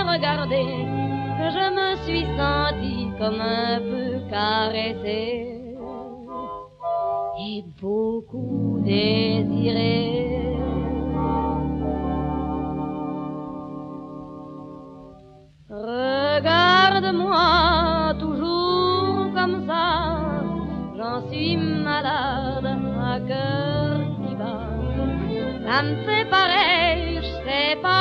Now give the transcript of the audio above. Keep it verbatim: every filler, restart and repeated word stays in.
regardé que je me suis sentie comme un peu caressée et beaucoup désirée. Regarde-moi toujours comme ça, j'en suis malade, à cœur qui bat. Ça me fait pareil